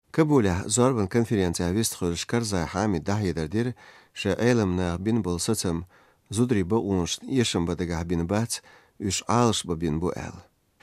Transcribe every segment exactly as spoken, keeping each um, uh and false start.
كبولة زربن كونفرنция ويستخرج كرزا حامد دحية دردير شا علمنا بين بول ستم زودري بقونش يشم بدقع بين بات يش عالش ببين بو آل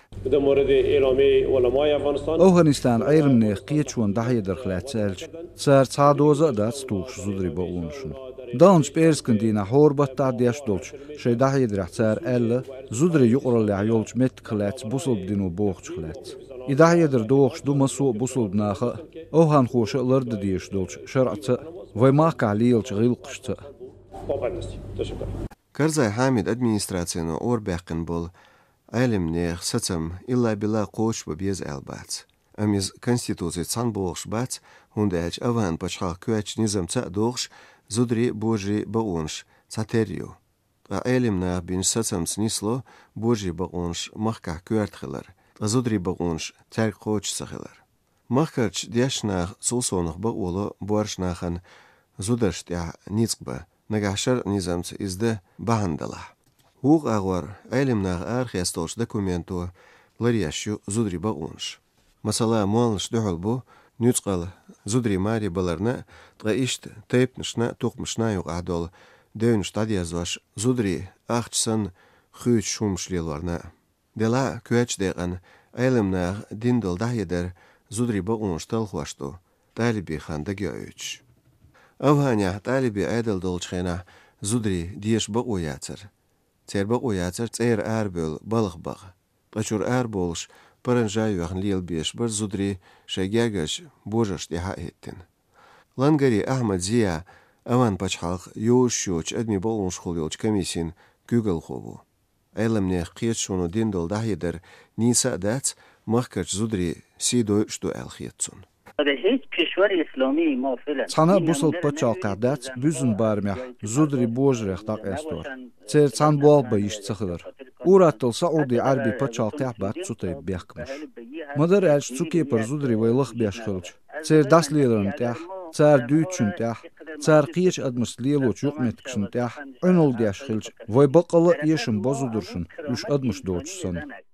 Afganistan ayrımne qiyeçwan dahiyedar xlatselch tsar tsadoza da stuch zudri bounshun Dans perskandina horbat tadiash dolch shay dahiyedar tsar elle zudri yuqrol ya yolch met xlats busul dinu boch xlats idahiyedar doch du masu busul naha ohan khosha lard diish dolch shar'at vay ma qalilch gilqshta كرزا حامد أدمينستراتيونو أور باقن بول علم نيخ ستم إلا بلا قوش ببيز ألبات أميز كونستيتوزي تسان بوغش بات هندهج أوان بچها كوچ نظام تا دوغش زودري بوجي بقونش تاتريو علم نيخ بين ستم سنيسلو بوجي بقونش مخكا كوارت خلر زودري بقونش تارك قوش سخلر مخكرچ ديش نيخ سولسونخ بقولو بورش نيخن زودرش تيا نيزقبا نگاشر نظامت ازده بهندله. هوق اغور علم ناغ ارخیستوش دکومنتو لریاشو زودری باونش. مثلا مالش دهل بو نيوتقال زودری ماري بلرنا تغيشت تيبنشنا توقمشنا يوق عدول دونش تاديازوش زودری اخشسن خوش شومشليلورنا. دلا كوچ ديغن علم ناغ ديندل دهيدر زودری باونش تلخواشتو طالبي خان دگيوچ. أوهانيا طالبي عدل دولشخينا زودري ديش بقوياتر تير بقوياتر تير أربل بلغ بغ قشور أربولش برنجاي وخن ليل بيش بر زودري شاقاقش بوجش دي حقيتن لانغري أحمد زيا أوان بچحاق يوش شوش أدمي بقونش خوليوش كميسين جوجل خوبو علم نيخ قيت شونو دين دول دهيدر نيسا دات مخكرش زودري سيدو شدو الخيتسون Sana busal paçalqadat büzün barmah zudri bojrex taq estor. Cer san bol bayish tsxıdır. Uratıl Saudi Arbi paçalqah bat tsutay bekmiş. Madar elç tsuki per zudri vaylıq beşxılç. Cer dasliyerin tah, cer düçün tah, cer qiyeç admış liyeloç yuqmetkişin tah, önol deşxılç. Vay baqalı yeşim bozudurşun, üç admış doğçsan.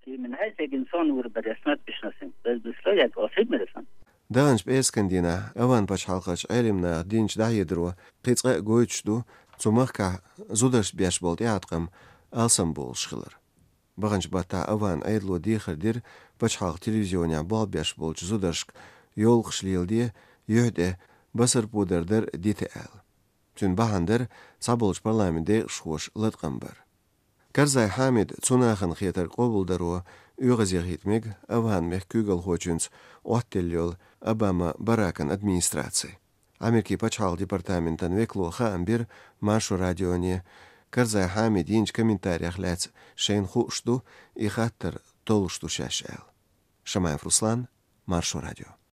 دانش بإسكندينا أوان باش حلقش علمنا دينش دايدرو قيتقا قويتشدو تمخكا زودرش بياش بولت يعتقم ألسن بول شخلر بغنش باتا أوان أيدلو ديخر دير باش حلق تلفزيونيا بول بياش بولش زودرشك يولقش ليل دي يهده بسر بودردر ديت آل تون بحندر صابولش برلامن دي شخوش لدقنبر كرزاي حامد توناخن خيتر قبول درو يغزي هيتميج أوهان ميح كوغل خوچنس اوتليول أباما براكن أدمينستراتسي أمريكي بچحال ديبارتامنتن ويكلو خامبير مارشو راديوني كرزاي حامد ينج كومنتاريخ لاتس شين خوشتو يخاتر طولشتو شاشال شمايف رسلان مارشو راديو